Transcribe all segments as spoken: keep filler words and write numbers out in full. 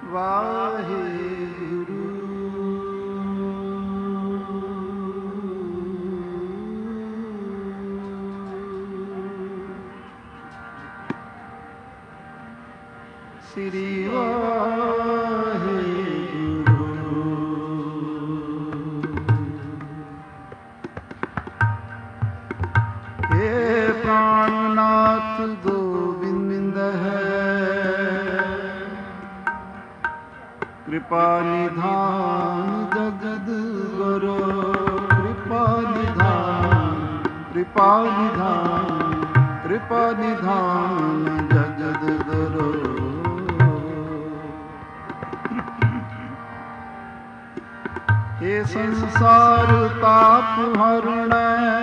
ਵਾਹਿਗੁਰੂ। ਸ੍ਰੀ ਵਾਹਿਗੁਰੂ। ਏ ਪ੍ਰਾਣਨਾਥ ਗੋਬਿੰਦ ਹੈ, कृपा निधान जगद गुरु। कृपा निधान कृपा निधान कृपा निधान जगद गुरु। ये संसार ताप हरण,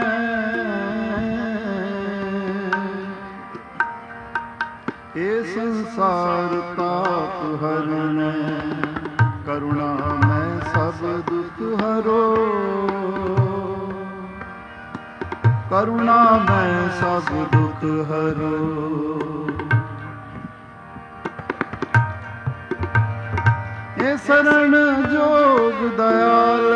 ये संसार ताप हरण, करुणा मैं सब दुख हरो। करुणा मैं सब दुख हरो। ये शरण जोग दयाल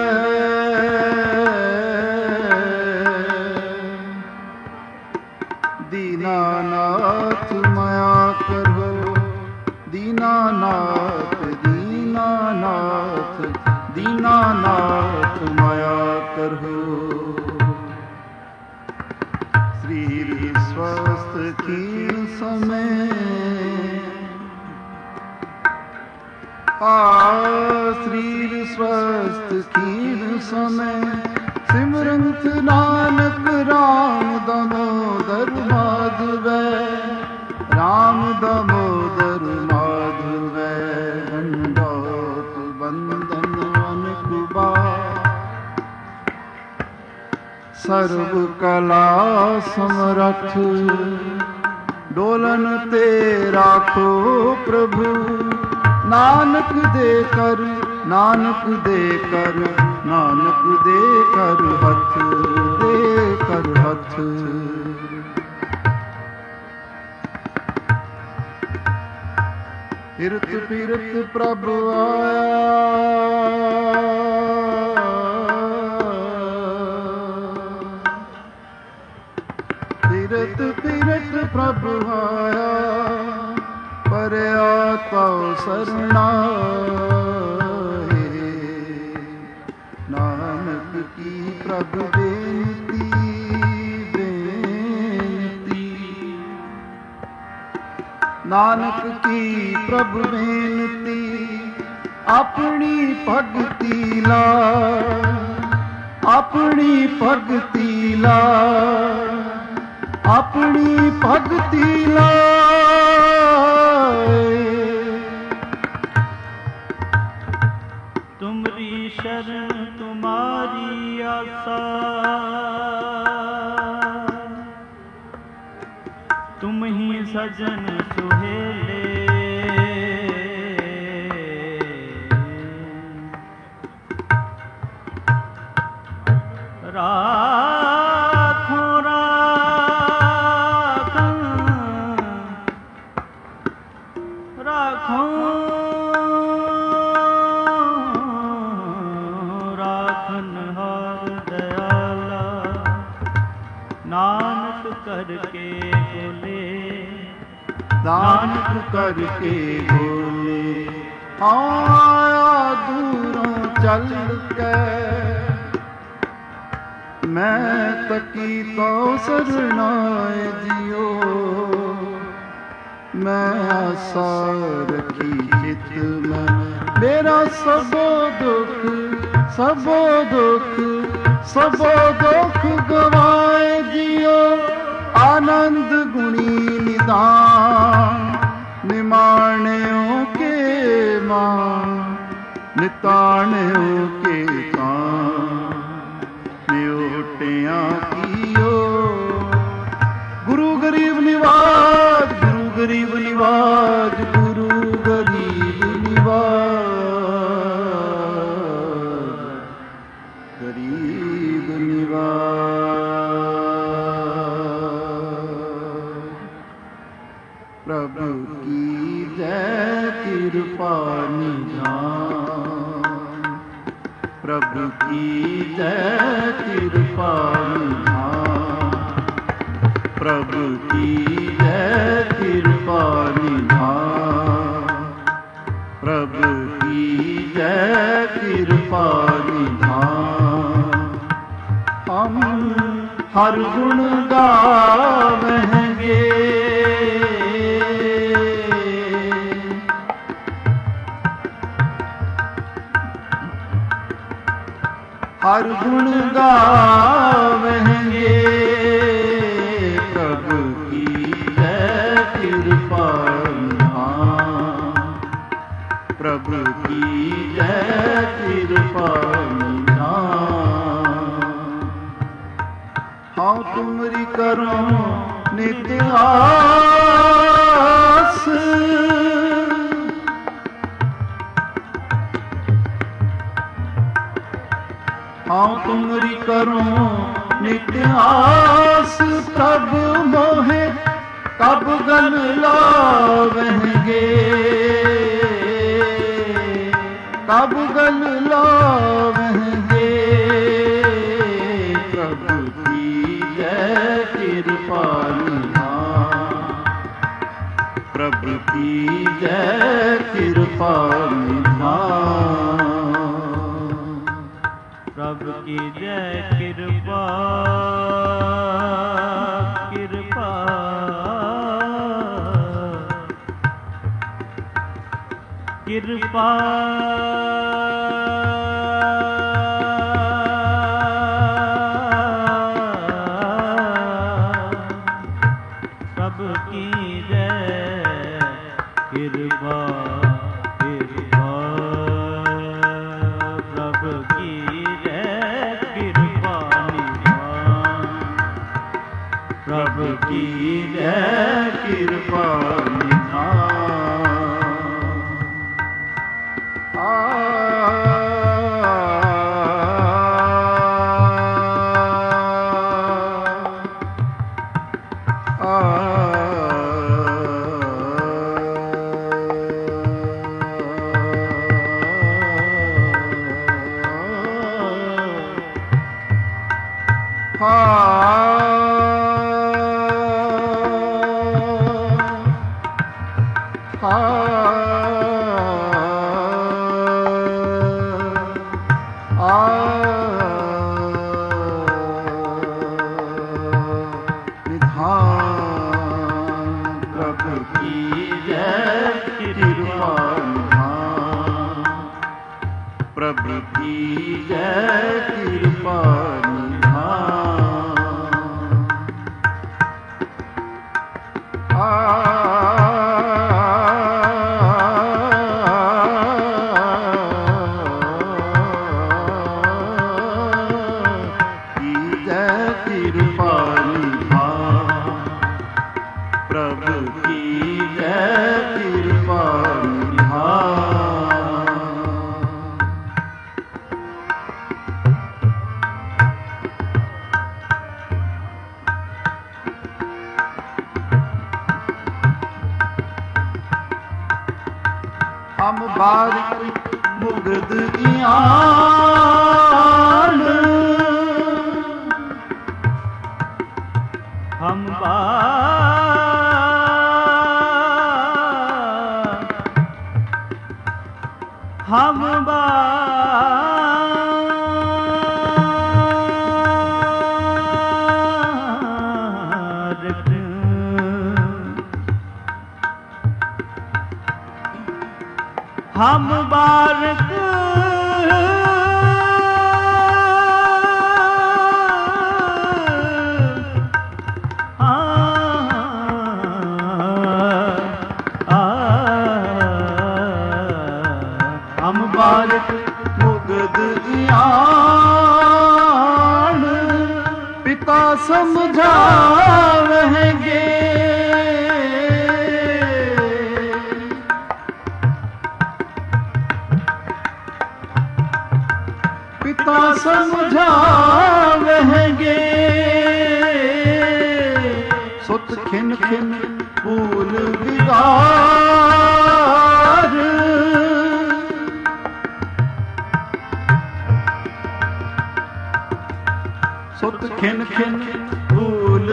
दीनानाथ माया करो। दीनानाथ दीनानाथ दीनानाथ माया करहो। शरीर स्वस्थ कीन समय, आ शरीर स्वस्थ कीन समय, सिमरंत नानक राम दामोदर माधवै। राम दामोदर माधवै, दंडोत बंदन अनकुबा। सर्व कला समरथ, डोलन ते राखो प्रभु। नानक दे कर नानक दे कर नानक दे कर हथ, दे कर हथ। फिरत फिरत प्रभु आया, फिरत फिरत प्रभु आया। परया तव सरनाए, नानक की प्रभु बेनती बेनती। नानक की प्रभु बेनती, अपनी भगति ला। अपनी भगति ला, अपनी भगति ला। तुमरी शरण तुम्हारी आसा, तुम ही सजन सुहेले। राखो राखन राखो राखन हार दयाला। नानक करके बोले, नानक करके बोले। आया दूरों चल के, मैं तकी तो सरनाए जियो। मैं आशा रखी चित में, मेरा सबो दुख सबो दुख सबो दुख गवाए जियो। आनंद गुणी निदान, निमाण्यों के मान। निताण्यों के कान, न्योटियाँ कियो। गुरु गरीब निवाज, गुरु गरीब निवाज, गुरु गरीब निवाज, गरीब निवाज। प्रभु की जय कृपा निधान, प्रभु की जय कृपा निधान, प्रभु की जय कृपा निधान, प्रभु की जय कृपा निधान। हम हर गुण गावेंगे, हर गुण गावेंगे, प्रभु की जय कृपा निधान, प्रभु की जय कृपा निधान। हाँ तुमरी करो नित्य आस, हाँ तुमरी करो नित्य आस, प्रभु मोहे कब गन लावेंगे, कब गन लावेंगे, प्रभु की जय कृपा निधान, प्रभु की जय कृपा निधान, प्रभु की जय कृपा कृपा कृपा प्रभु की जय कृपा कृपा, प्रभु की जय कृपा निधान, प्रभु की जय कृपा निधान। आ प्रभु की जय कृपा निधान। आ की जय कृपा निधान, प्रभु की जय कृपा निधान। हम बारिक मुगद आन, हम बार हम बार हम बारक हम बारिक मुगद आन, पिता समझावेंगे, पिता समझावेंगे, सुत खिन खिन भूल बिगार, खिन भूल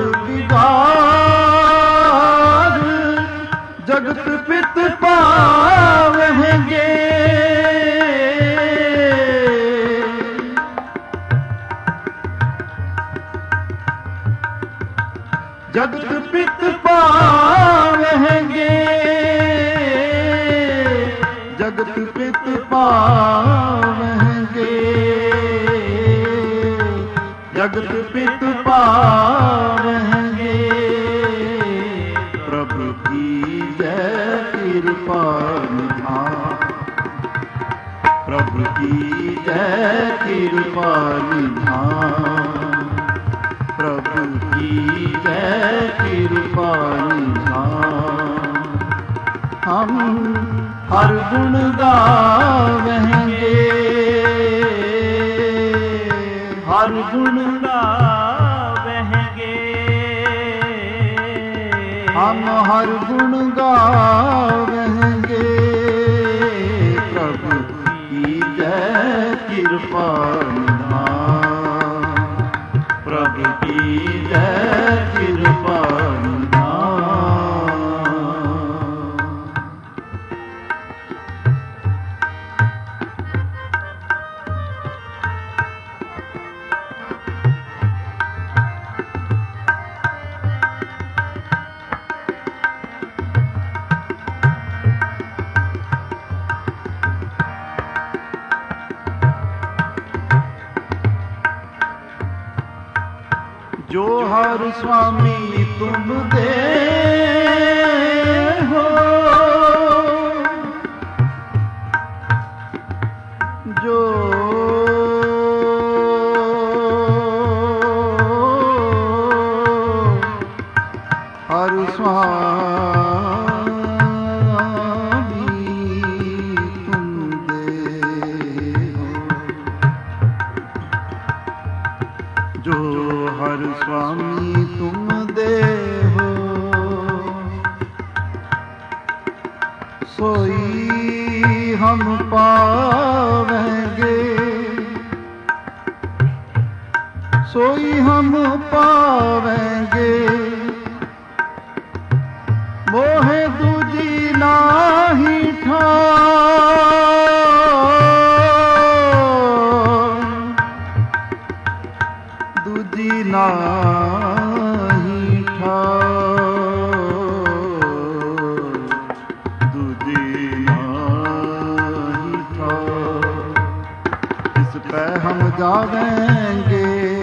बिगार जगत पित पावेंगे जगत पित पावेंगे जगत पित पावेंगे जगत पित पावेंगे प्रभु की जय कृपा निधान प्रभु की जय कृपा निधान प्रभु की जय कृपा निधान हम हर गुण गावेंगे हर गुण गावेंगे हम हर गुण गावेंगे प्रभु की जय कृपा निधान प्रभु की जय कृपा जो हर स्वामी तुम दे हो जो हर स्वामी तुम दे हो जो हर स्वामी तुम दे हो सोई हम पावेंगे सोई हम पावेंगे मोहे दूजी नाही ठार दूजी नाही ठार दूजी नाही ठार इस पे हम जावेंगे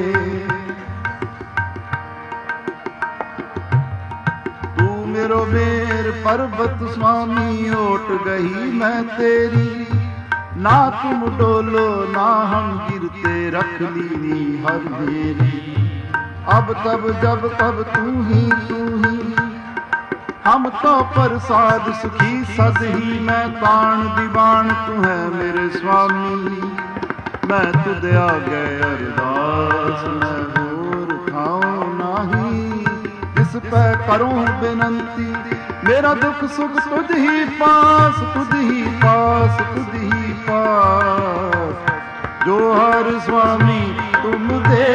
तू मेरो मेर पर्वत स्वामी ओट गई मैं तेरी ना तुम डोलो ना हम गिरते रख ली हर मेरी अब तब जब तब तू ही तू ही हम तो प्रसाद सुखी सद ही मैं ताण दीवान तू है मेरे स्वामी मैं तुझे आ गए अरदास मैं होर खाऊं नाही इस पे करूं बेनंती मेरा दुख सुख तुझ ही पास तुझ ही पास तुझ ही पास जो हर स्वामी तुम दे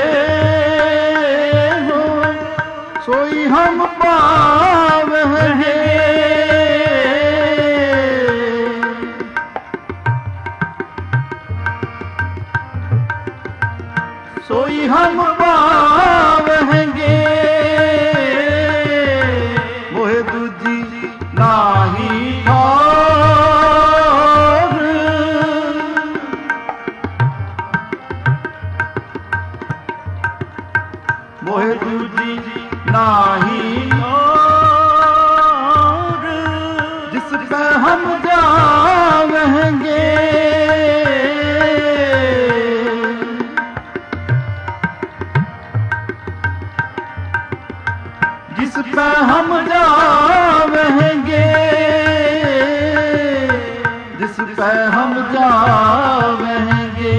हो सोई हम पावेंगे सोई हम पावेंगे मोहे दूजी नाही ठार मोहे दूजी नाही ठार जिस पे हम जावेंगे जिस पे हम जावेंगे जिस पे हम जावेंगे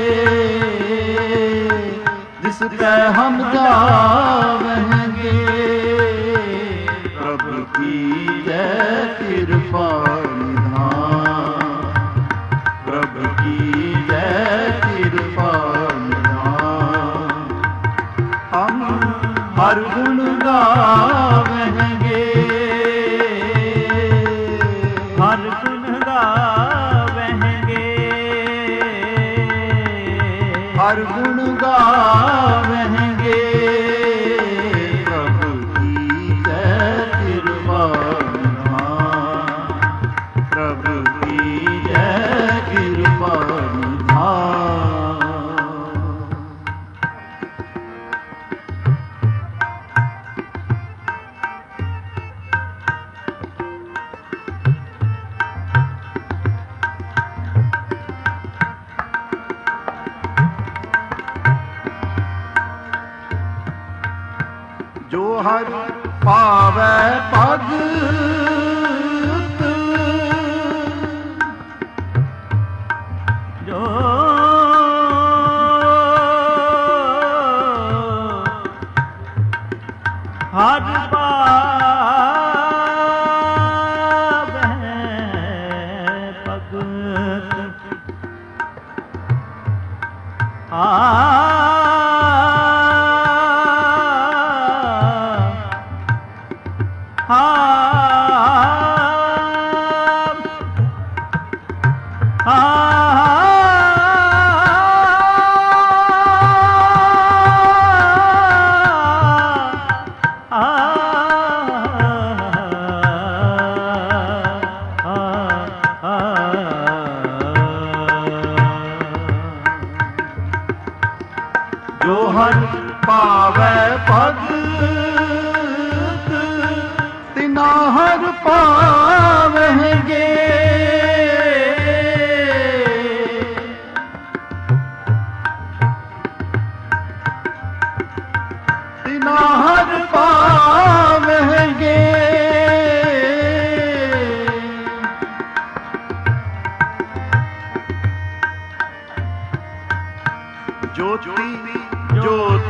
जिस पे हम जावेंगे प्रभु की जय कृपा निधान प्रभु की जय कृपा निधान हम ਹਰ ਪਾਵੈ ਭਗਤ ਜੋ ਹਰ ਪਾਵੈ ਭਗਤ ਆ ਜੋ ਹਰ ਪਾਵੈ ਭਗਤ ਤਿਨਾ ਹਰ ਪਾਵਹਿਗੇ ਤਿਨਾ ਹਰ ਪਾਵਹਿਗੇ ਜੋਤੀ ਜੋਤ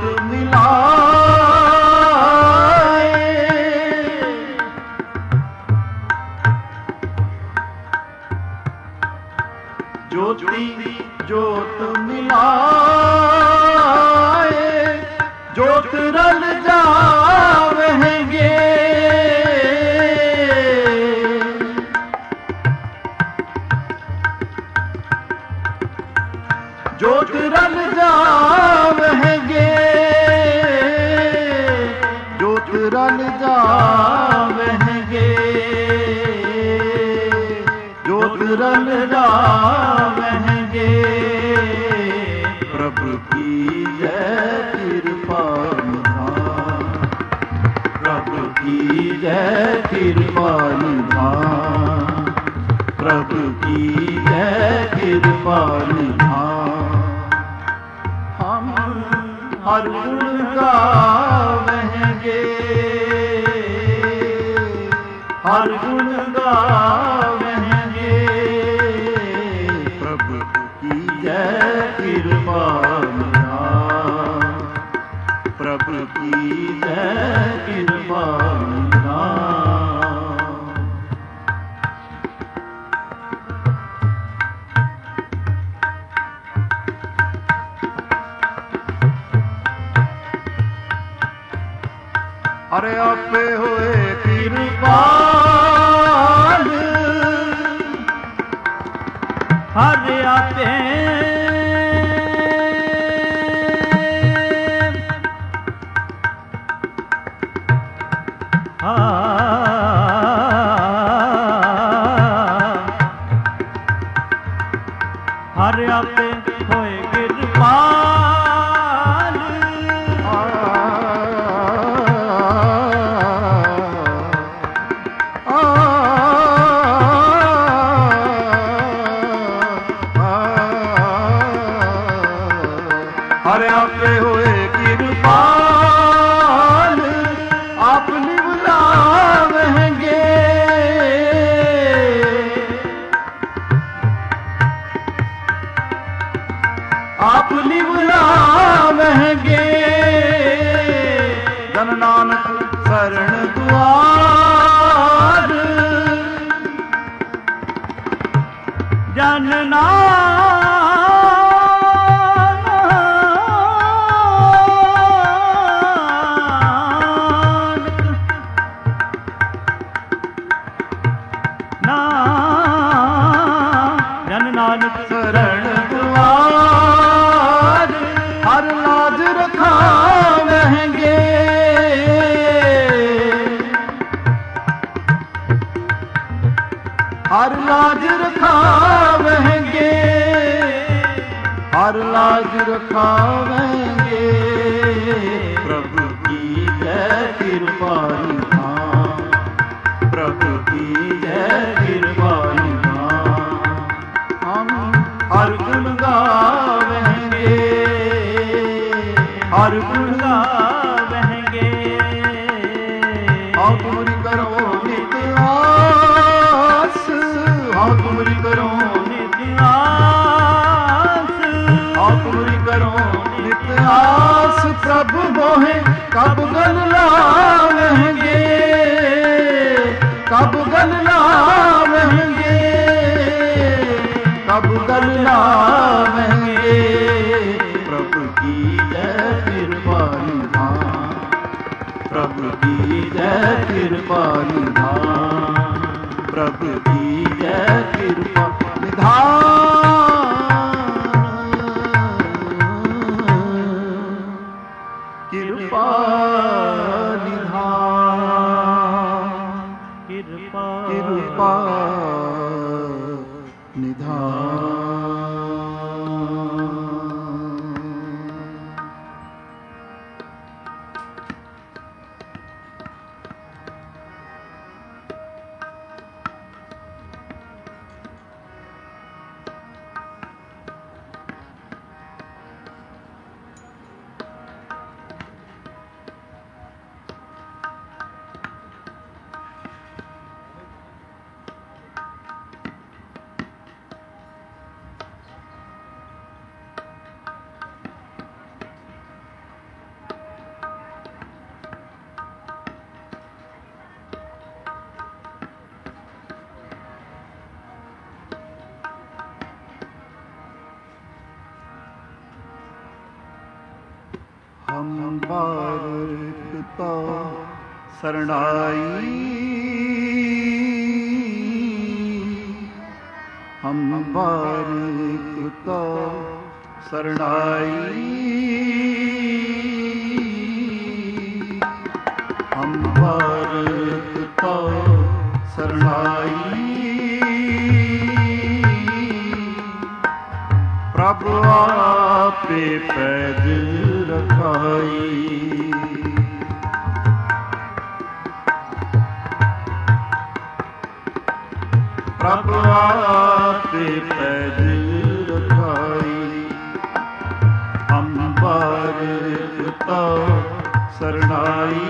ਮਿਲਾਏ ਜੋਤੀ ਜੋਤ ਮਿਲਾਏ ਜੋਤ ਰਲ ਜਾਵਹਿਗੇ ਜੋਤ ਰਲ ਜਾਵਹਿਗੇ ਜੋਤ ਰਲ ਜਾਵਹਿਗੇ ਜੋਤ ਰਲ ਜਾਵਹਿਗੇ ਪ੍ਰਭੂ ਕੀ ਜੈ ਕਿਰਪਾ ਨਿਧਾਨ ਪ੍ਰਭੂ ਕੀ ਜੈ ਕਿਰਪਾ ਨਿਧਾਨ ਪ੍ਰਭੂ ਕੀ ਜੈ ਕਿਰਪਾ ਨਿਧਾਨ ਹਮ ਹਰ ਗੁਣ ਗਾਵਹਿਗੇ ਹਰ ਗੁਣ ਗਾਵਹਿਗੇ ਪ੍ਰਭੂ ਕੀ ਜੈ ਕਿਰਪਾ ਨਿਧਾਨ ਪ੍ਰਭੂ ਕੀ ਜੈ ਕਿਰਪਾ ਨਿਧਾਨ ਅਰੇ ਆਪੇ ਹੋਏ ਕਿਰਪਾਲ ਹਰ ਆਪੇ ਹਰ ਆਪੇ ਹੋਏ ਕਿਰਪਾਲ ਹਰ ਆਪੇ ਹੋਏ ਕਿਰਪਾਲ ਆਪ ਨਿਵਲਾਵਹਿਗੇ ਆਪ ਨਿਵਲਾਵਹਿਗੇ ਜਨ ਨਾਨਕ ਸਰਣ ਦੁਆਰ ਜਨ ਨਾਨਕ ਜਨ ਨਾਨਕ ਸਰਣ ਦੁਆਰ ਹਰ ਲਾਜ ਰਖਾਵਹਿਗੇ ਹਰ ਲਾਜ ਰਖਾਵਹਿਗੇ ਹਰ ਲਾਜ ਰਖਾਵਹਿਗੇ ਪ੍ਰਭੂ ਕੀ ਜੈ ਕਿਰਪਾ ਨਿਧਾਨ ਪ੍ਰਭੂ ਕੀ ਜੈ ਕਿਰਪਾ ਨਿਧਾਨ ਹਮ ਹਰ ਗੁਣ ਗਾਵਹਿਗੇ ਹਰ ਗੁਣ ਗਾਵਹਿਗੇ ਕਰੋ ਨਿਤ ਆਸ, ਹਾਂ ਤੁਮਰੀ ਕਰੋ ਨਿਤ ਆਸ, ਹਾਂ ਤੁਮਰੀ ਕਰੋ ਨਿਤ ਆਸ। ਪ੍ਰਭ ਮੋਹੇ ਕਬ ਗਲ ਲਾਵਹਿਗੇ, ਕਬ ਗਲ ਲਾਵਹਿਗੇ, ਕਬ ਗਲ ਲਾਵਹਿਗੇ। ਪ੍ਰਭ ਕੀ ਜੈ ਕਿਰਪਾ ਨਿਧਾਨ, ਪ੍ਰਭ ਕੀ ਜੈ ਕਿਰਪਾ ਨਿਧਾਨ, ਪ੍ਰਭ ਕੀ ਜੈ ਕਿਰਪਾ ਨਿਧਾਨ, ਕਿਰਪਾ ਨਿਧਾਨ, ਕਿਰਪਾ ਕਿਰਪਾ ਨਿਧਾਨ। ਹਮ ਬਾਰਿਕ ਤਾ ਸਰਣਾਈ, ਹਮ ਬਾਰਿਕ ਤਾ ਸਰਣਾਈ, ਹਮ ਬਾਰਿਕ ਤਾ ਸਰਣਾਈ। ਪ੍ਰਭ ਆਪੇ ਪੈਜ ਰਖਾਈ, ਪ੍ਰਭ ਆਪੇ ਪੈਜ ਰਖਾਈ। ਅੰਬਰ ਤਾ ਸਰਣਾਈ,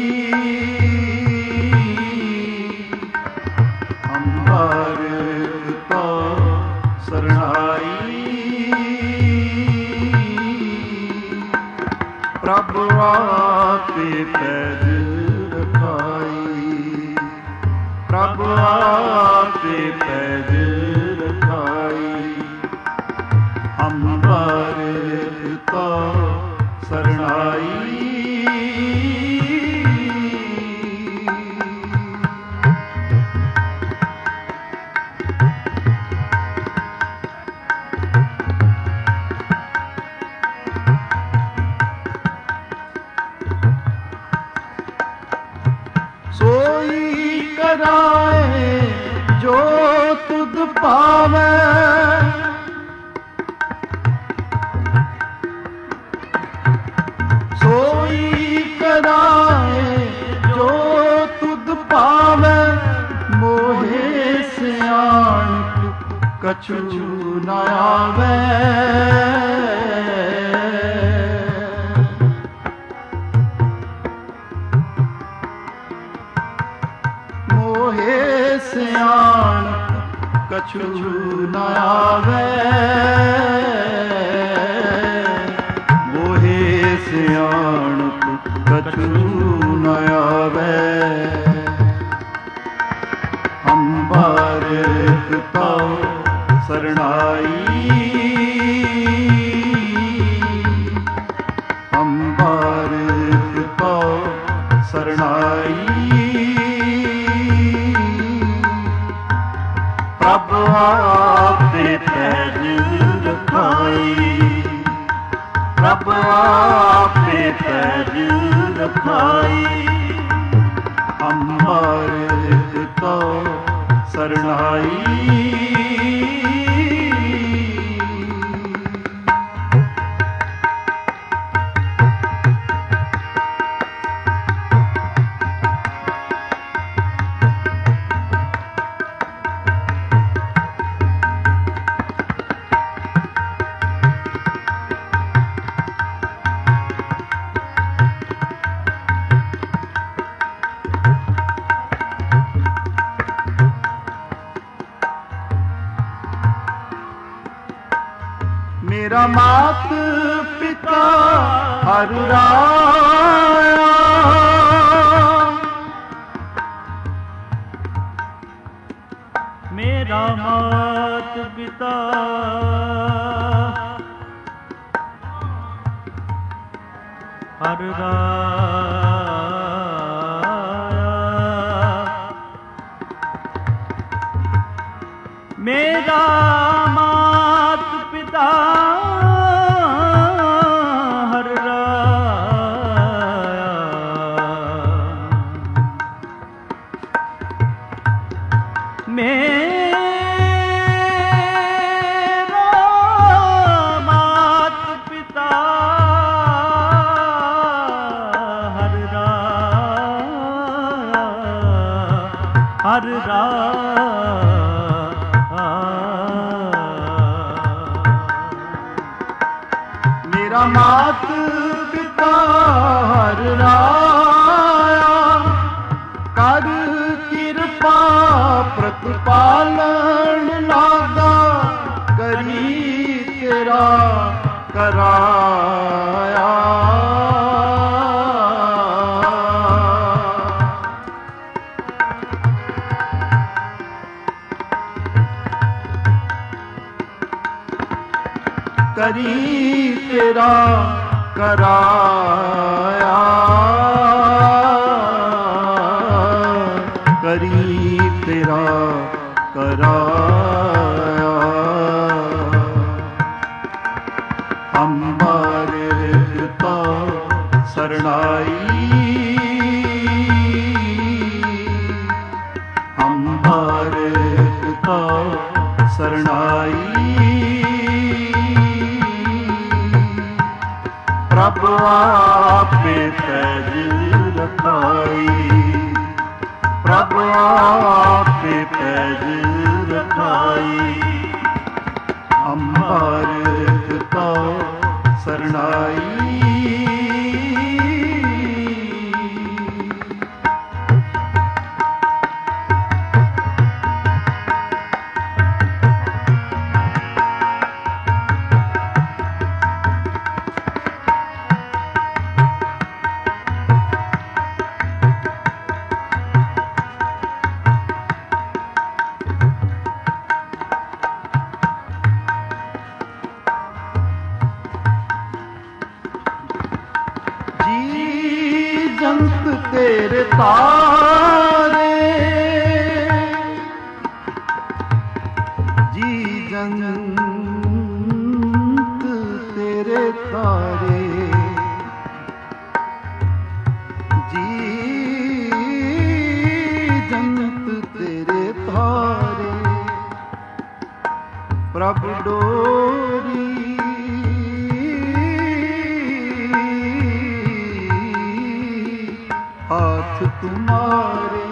ਅੰਬਰ ਤਾ ਸਰਣਾਈ। ਪ੍ਰਭ ਆਪੇ ਪੈਜ ਰਖਾਈ, ਪ੍ਰਭ ਆਪੇ ਪੈਜ ਰਖਾਈ। ਅੰਬਰ ਤਾ ਸਰਣਾਈ, ਸੋਈ ਕਰਾਏ ਜੋ ਤੁਧ ਪਾਵੈ, ਸੋਈ ਕਰਾਏ ਜੋ ਤੁਧ ਪਾਵੈ। ਮੋਹੇ ਸਿਆਣਪ ਕਛੂ ਨ ਆਵੈ, ਮੋਹੇ ਸਿਆਣਪ ਕਛੂ ਨ ਆਵੈ, ਮੋਹੇ ਸਿਆਣਪ ਕਛੂ ਨ ਆਵੈ। ਅੰਬਰ ਤਾ ਸਰਣਾਈ, ਅੰਬਰ ਤਾ ਸਰਣਾਈ। ਪ੍ਰਭ ਆਪੇ ਪੈਜ ਰਖਾਈ, ਪ੍ਰਭ ਆਪੇ ਪੈਜ ਰਖਾਈ। ਅੰਬਰ ਤਾ ਸਰਣਾਈ, मेरा मात पिता हर राया, मेरा मात पिता हर राया, मेरा मात पिता हर राया, मेरा मात पिता हर राया, हर राया, मेरा मात पिता हर राया, कर कृपा प्रतिपालन लागा, करी तेरा कराया, करी तेरा कराया, करी तेरा कराया। हमारे पिता शरणाई, हमारे पिता शरणाई, प्रभु आपे पैज रखाई, प्रभु आपे पैज रखाई। हमारे पिता शरणाई, जंत तेरे तारे, जी जंत तेरे तारे, जी जंत तेरे तारे, प्रभु डोरी हाथ तुम्हारे,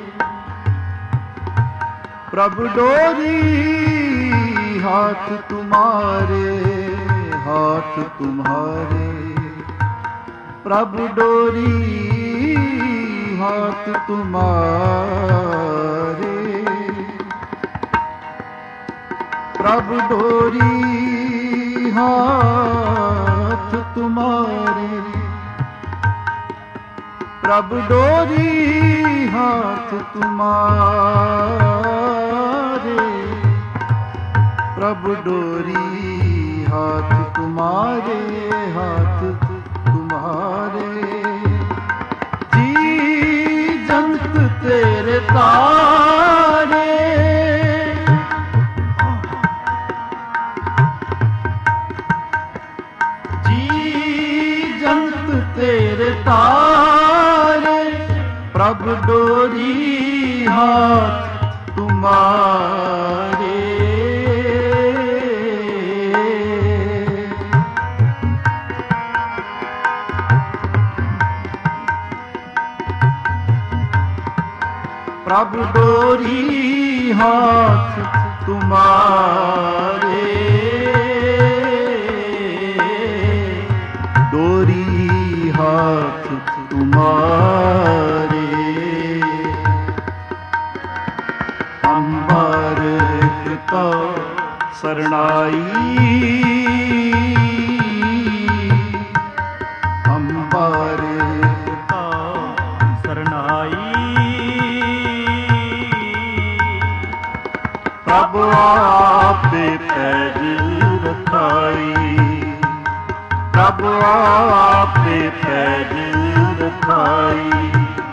प्रभु डोरी हाथ तुम्हारे, हाथ तुम्हारे, प्रभु डोरी हाथ तुम्हारे, प्रभु डोरी हाथ तुम्हारे, प्रभु डोरी हाथ तुम्हारे, प्रभु डोरी हाथ तुम्हारे, हाथ तुम्हारे। जी जंत तेरे तारे, जी जंत तेरे तारे, प्रभु डोरी हाथ तुम्हारे, प्रभु डोरी हाथ तुम्हारे, डोरी हाथ तुम्हारे। हमारे पिता शरणाई, ਪ੍ਰਭ ਆਪੇ ਪੈਜ ਰਖਾਈ, ਪ੍ਰਭ ਆਪੇ ਪੈਜ ਰਖਾਈ।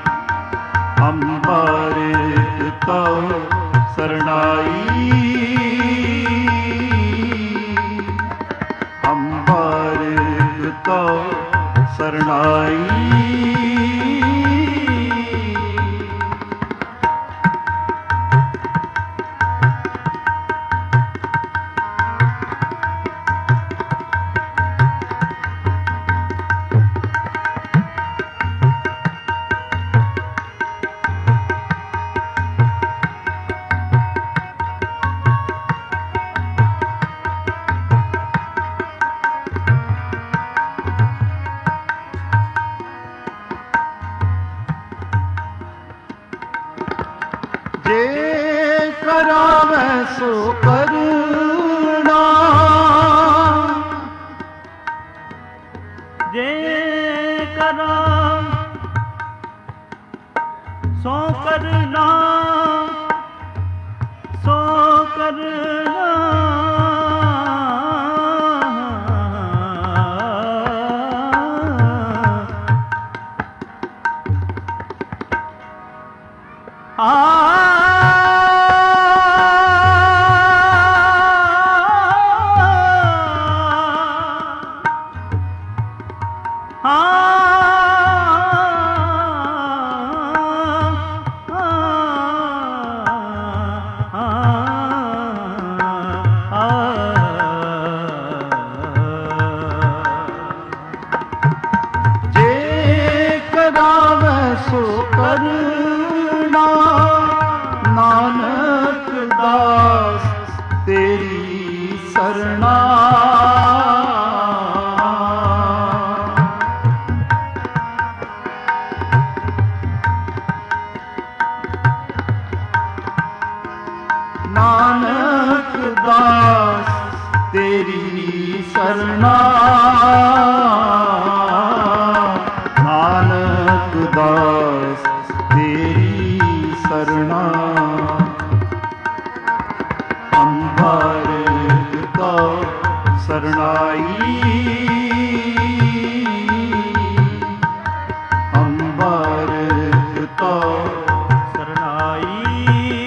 ਅੰਮ੍ਰਿਤ ਤਉ ਸਰਣਾਈ, ਅੰਮ੍ਰਿਤ ਤਉ ਸਰਣਾਈ। ਜੇ ਕਰਾਵੈ ਸੋ ਕਰਨਾ, ਜੇ ਕਰਾਂ ਸੋ ਕਰਨਾ, ਸੋ ਕਰਨਾ। ਸੋ ਕਰਨਾ, ਨਾਨਕ ਦਾਸ ਤੇਰੀ ਸਰਣਾ। ਨਾਨਕ ਦਾਸ ਤੇਰੀ ਸਰਣਾ, ਨਾਨਕ ਦਾਸ ਤੇਰੀ ਸਰਣਾ। ਅੰਮ੍ਰਿਤ ਤਉ ਸਰਣਾਈ, ਅੰਮ੍ਰਿਤ ਤਉ ਸਰਣਾਈ।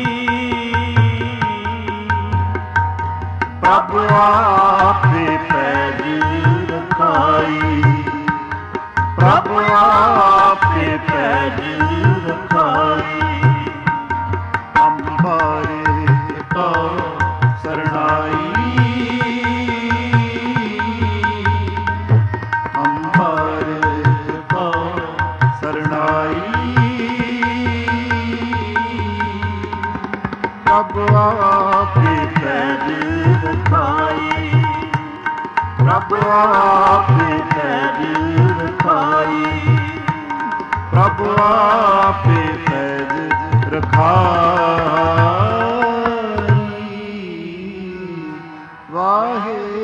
ਪ੍ਰਭ ਆਪੇ ਪੈਜ ਰਖਾਈ, ਪ੍ਰਭ ਆਪੇ ਪੈਜ ਰਖਾਈ। ਅੰਮ੍ਰਿਤ ਤਉ ਸਰਣਾਈ, ਅੰਮ੍ਰਿਤ ਤਉ ਸਰਣਾਈ। ਪ੍ਰਭ ਆਪੇ ਪੈਜ ਰਖਾਈ, ਪ੍ਰਭ ਆਪੇ ਪੈਜ ਰਖਾਈ, ਪ੍ਰਭ ਆਪੇ ਪੈਜ ਰਖਾਈ। ਵਾਹਿਗੁਰੂ।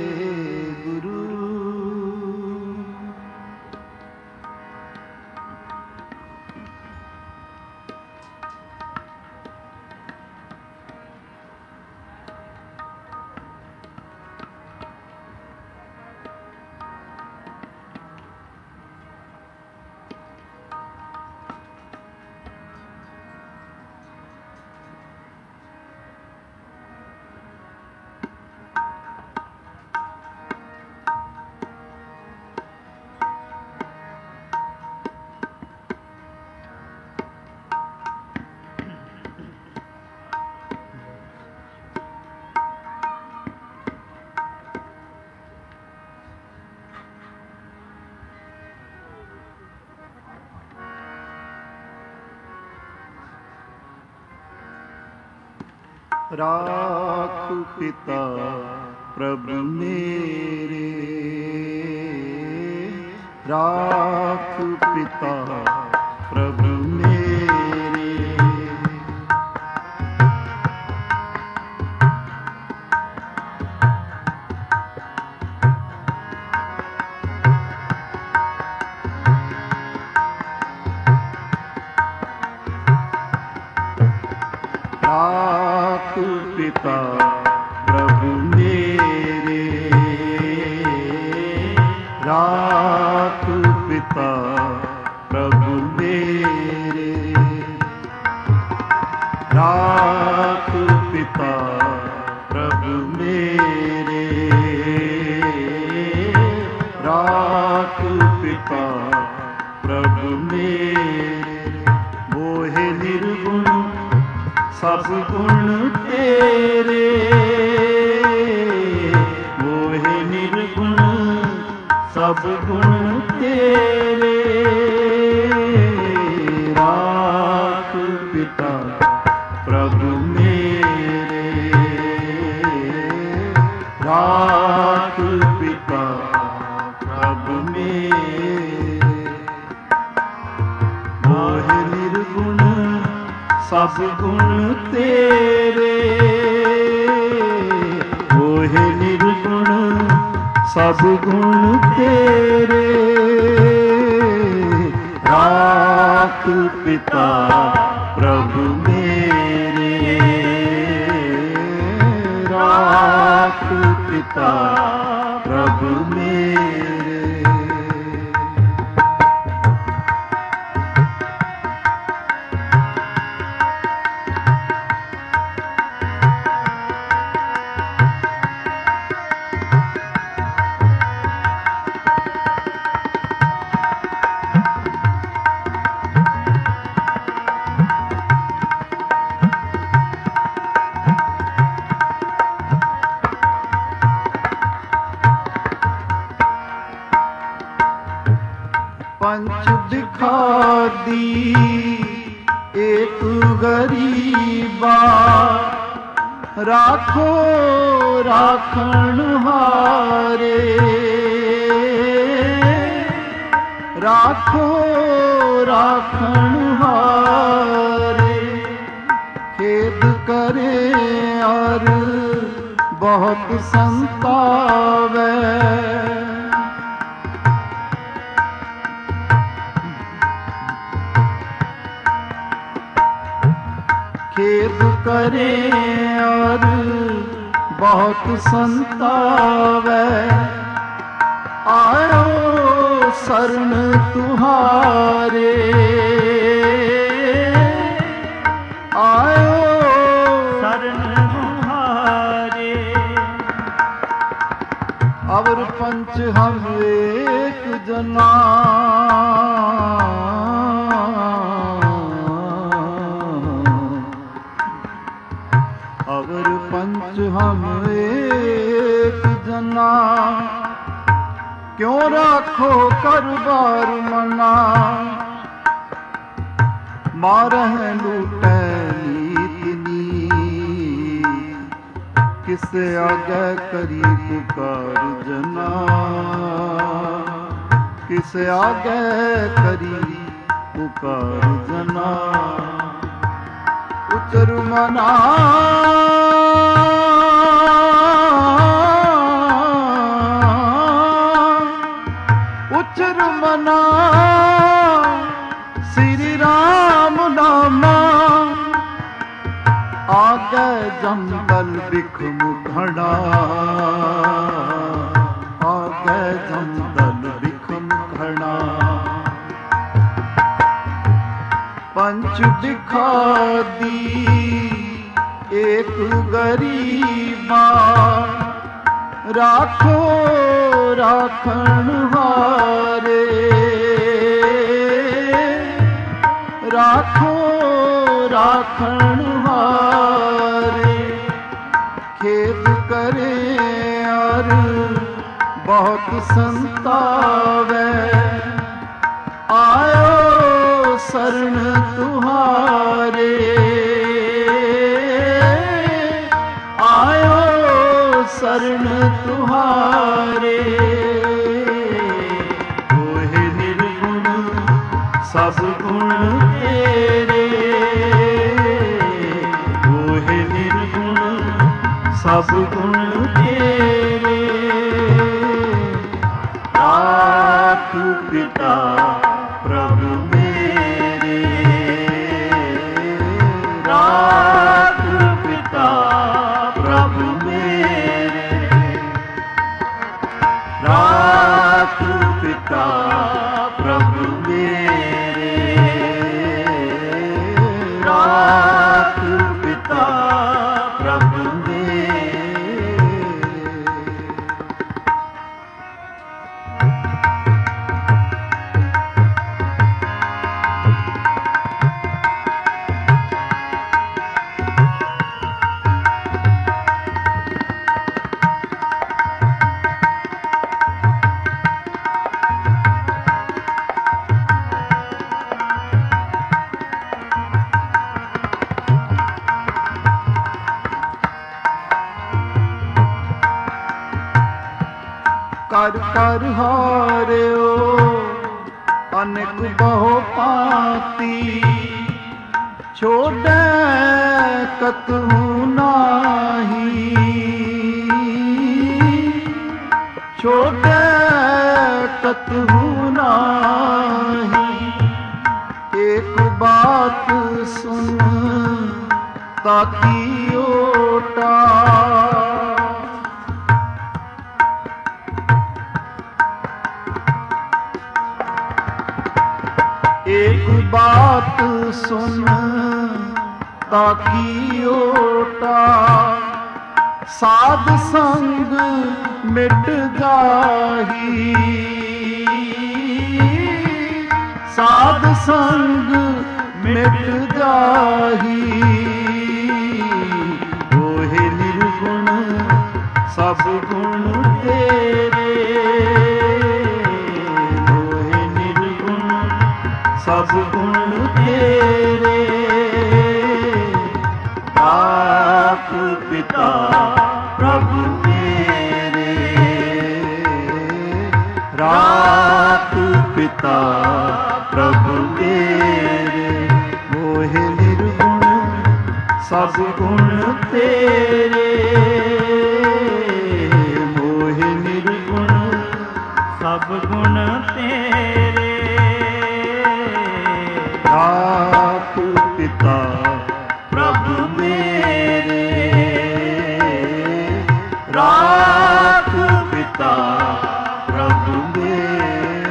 ਰਾਖ ਪਿਤਾ ਪ੍ਰਭ ਮੇਰੇ, ਰਾਖ ਪਿਤਾ ਪ੍ਰਭ ਮੇਰੇ। ਰਾਖ पिता प्रभु मेरे, राख पिता प्रभु मेरे, राख पिता प्रभु मेरे, राख पिता प्रभु मेरे। मोहे निर्गुण सब गुण तेरे, मोहे निर्गुण सब गुण तेरे, राख पिता प्रभु मेरे, राख पिता प्रभु मेरे। मोहे निर्गुण सब गुण तेरे, मोहे निर्गुण सब गुण तेरे, राख पिता प्रभु मेरे, राख पिता प्रभु मेरे। पंच दिखा दी एक गरीबा, राखो राखण हारे, राखो राखण हारे। खेद करे और बहुत संतावे, खेद करे और बहुत संतावे। आयो शरण तुहारे, आयो शरण तुहारे। अवर पंच हम एक जना, अवर पंच हम एक जना। क्यों राखो कर बार मना, मारह लूटै नीतनी। किस आगे करी पुकार जना, किस आगे करी पुकार जना। उचर मना उचर मना, श्री राम नामा। आगे जंगल बिखम खड़ा, आगे जंगल बिखम खड़ा। पंच दिखा दी एक गरीबा, राखो राखण हारे, राखो राखण हारे। खेद करे और बहुत संतावे, आयो शरण तुहारे, आयो शरण तुहारे। मोहे निर्गुण सब गुण तेरे, मोहे निर्गुण सब गुण तेरे। राख पिता प्रभु मेरे, राख पिता ਕਰ ਕਰ ਹਾਰਿਓ ਅਨੇਕ ਬਹੁ ਭਾਂਤੀ, ਛੋੜੈ ਕਤਹੁ ਨਾਹੀ, ਛੋੜੈ ਕਤਹੁ ਨਾਹੀ। ਏਕ ਬਾਤ ਸੁਨ ਤਾਕੀ ਓਟਾ, ਏਕ ਬਾਤ ਸੁਨ ਤਾਕੀ ਓਟਾ, ਸਾਧ ਸੰਗ ਮਿਟ ਜਾਹੀ, ਸਾਧ ਸੰਗ ਮਿਟ ਜਾਹੀ। ਓਹੇ ਨਿਰਗੁਣ ਸਭ ਗੁਣ ਤੇਰੇ, ਓਹੇ ਨਿਰਗੁਣ ਸਭ ਗੁਣ ਤੇਰੇ। ਆਪ ਪਿਤਾ ਪ੍ਰਭੂ ਮੇਰੇ, ਰਾਖ ਪਿਤਾ ਪ੍ਰਭੂ ਮੇਰੇ। ਮੋਹਿ ਨਿਰਗੁਣ ਸਭ ਗੁਣ ਤੇਰੇ, ਮੋਹਿ ਨਿਰਗੁਣ ਸਭ ਗੁਣ ਤੇਰੇ। ਰਾਖ ਪਿਤਾ ਪ੍ਰਭੂ ਮੇਰੇ, ਰਾਖ ਪਿਤਾ ਪ੍ਰਭੂ ਮੇਰੇ।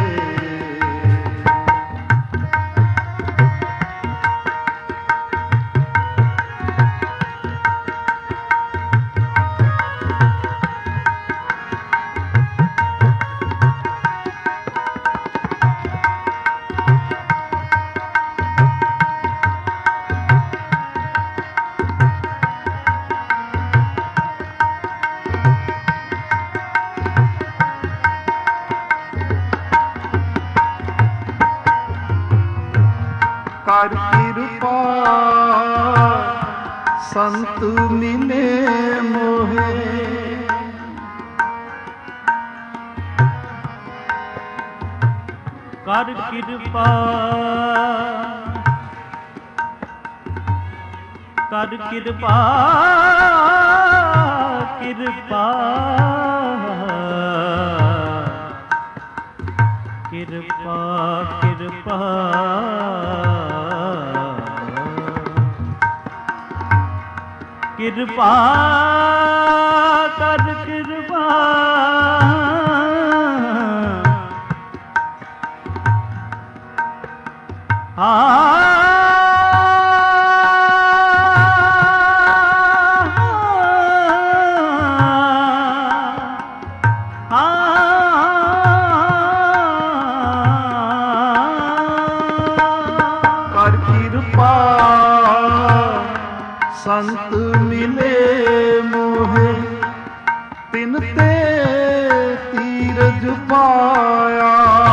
ਕਰ ਕਿਰਪਾ ਸੰਤ ਮਿਲੇ ਮੋਹੇ, ਕਰ ਕਿਰਪਾ ਕਰ ਕਿਰਪਾ ਕਿਰਪਾ ਕਿਰਪਾ ਕਿਰਪਾ ਕਿਰਪਾ ਕਰ ਕਿਰਪਾ ਆ ਸੰਤ ਮਿਲੇ ਮੋਹੇ, ਤਿਨ ਤੇ ਤੀਰਜ ਪਾਇਆ,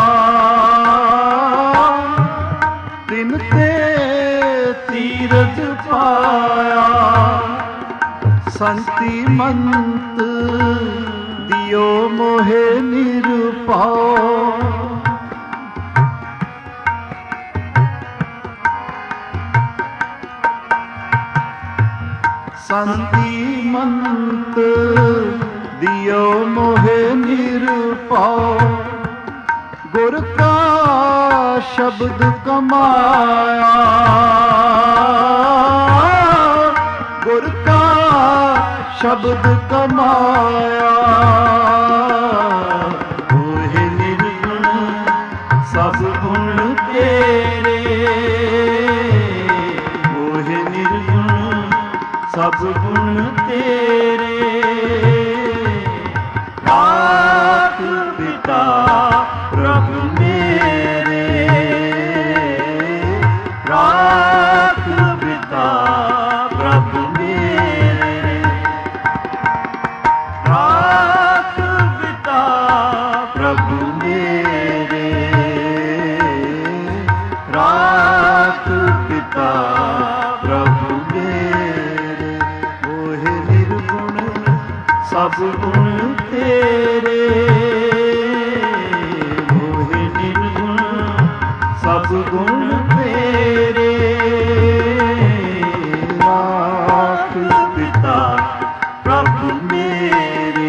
ਤਿਨ ਤੇ ਤੀਰਜ ਪਾਇਆ। ਸੰਤੀ ਮੰਤ ਦਿਓ ਮੋਹੇ ਨਿਰਭਉ, ਸੰਤੀ ਮੰਤ ਦਿਓ ਮੋਹੇ ਨਿਰਭਉ। ਗੁਰ ਕਾ ਸ਼ਬਦ ਕਮਾਇਆ, ਗੁਰ ਕਾ ਸ਼ਬਦ ਕਮਾਇਆ। ਮੋਹਿ ਨਿਰਗੁਣ ਸਭ ਗੁਣ ਤੇਰੇ, ਮੋਹਿ ਨਿਰਗੁਣ ਸਭ ਗੁਣ ਤੇਰੇ। ਰਾਖ ਪਿਤਾ ਪ੍ਰਭੂ ਮੇਰੇ, ਰਾਖ ਪਿਤਾ ਪ੍ਰਭੂ ਮੇਰੇ, ਰਾਖ ਪਿਤਾ ਪ੍ਰਭੂ ਮੇਰੇ, ਰਾਖ ਪਿਤਾ ਪ੍ਰਭੂ ਮੇਰੇ। ਮੋਹਿ ਨਿਰਗੁਣ ਸਭ ਗੁਣ ਤੇਰੇ, सब गुण तेरे, राख पिता प्रभु मेरे,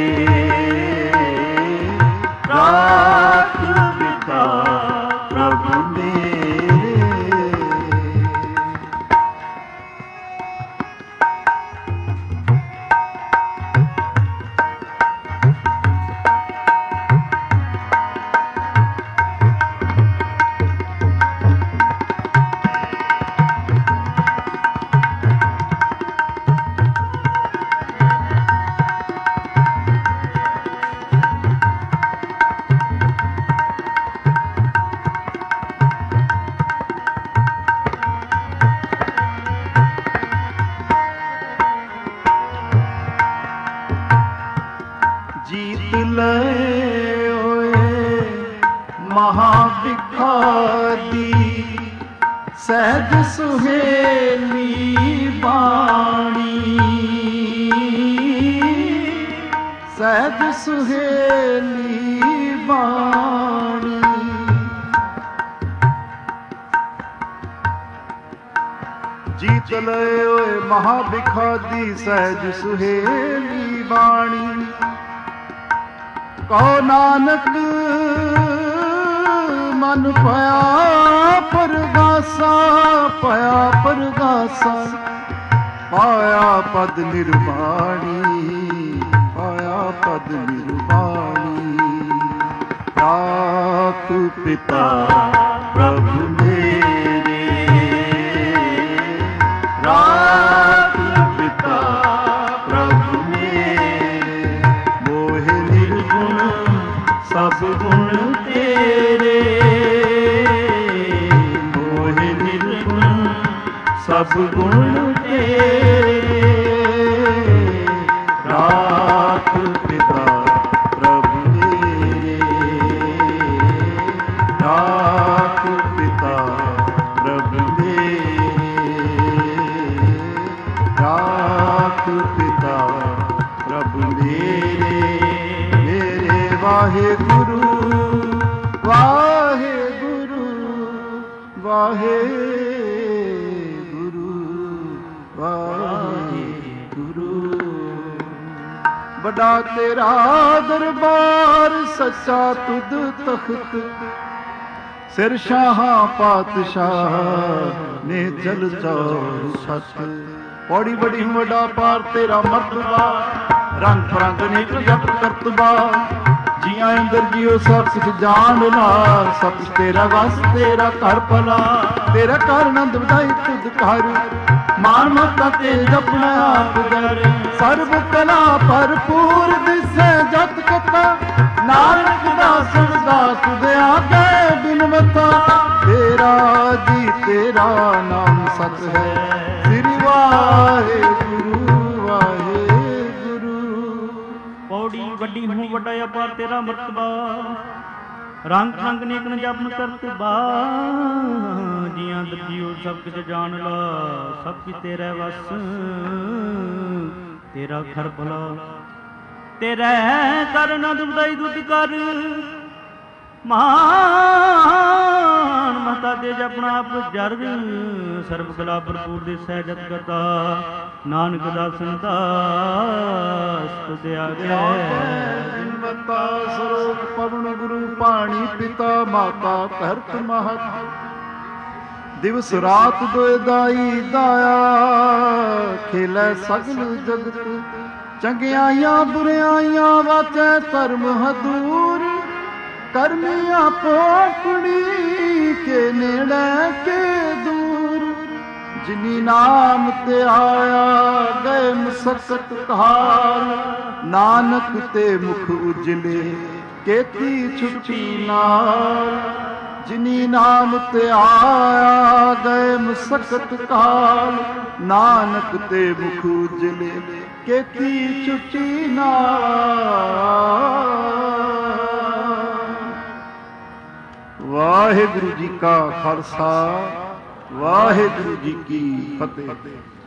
राख पिता प्रभु मेरे। जीत लए होए महाभिखारी, सहज सुहेली बाणी, सहज सुहेली बाणी। जीत लए होए महाभिखारी, सहज सुहेली बाणी। कहो नानक मन पाया परगासा, पाया परगासा, पाया पद निर्वाणी, पाया पद निर्वाणी। राख पिता प्रभु मेरे, राख पिता प्रभु मेरे। मोहे निर्गुण सब गुण तेरे, मोहे निर्गुण सब गुण तेरे। राख पिता प्रभु मेरे, राख पिता प्रभु मेरे, राख पिता प्रभु मेरे। मेरे वाहे गुरु, वाहे गुरु, वाहे गुरु, वाहे गुरु। बड़ा तेरा दरबार सच्चा तुद तख्त, सिर शाहा पातशाह ने चल चौर सत। पौड़ी बड़ी हूँ बड़ा पार तेरा मर्तबा, रंग फरंग ने जप करतबा। जिया अंदर जियो सब कुछ जान ला, सब कुछ तेरा वस तेरा घर भला। तेरा घर नंद बधाई तुद घर, मान मता तेज अपना आप कर। सर्व कला भरपूर दिसे जत कथा, नानक दास दास दे आगे बिनवता। तेरा जी तेरा नाम सत है, श्री वाहे गुरु वाहे गुरु। पौड़ी वड्डी हूँ वड्डा अपार तेरा मर्तबा, रंग रंग नेकन जपन करतबा। जियां दर्जियो सब कुछ जान ला, सब कुछ तेरा वस तेरा खर भला। तेरे कर नंद बधाई दुध कर, मान मता तेज अपना आप जर। सर्व कला भरपूर दे सहजत करता, नानक दासन दास तुझ आगे। बिनवता सरोग पवन गुरु पाणी, पिता माता धरत महत। दिवस रात दोए दाई दाया, खेलै सगल जगत। चंगियाइयां बुरियाइयां वाचै धर्म हदूर। करनी आपो अपनी के नेड़े के दूर। जिनी नाम ते आया गए मुसकत हाल। नानक ते मुख उजले केती छुट्टी नाल। जिनी नाम ते आया गए मुसकत काल। नानक ते मुख उजले केती छुट्टी नाल। वाहिगुरु जी का खालसा, वाहिगुरु जी की फतेह।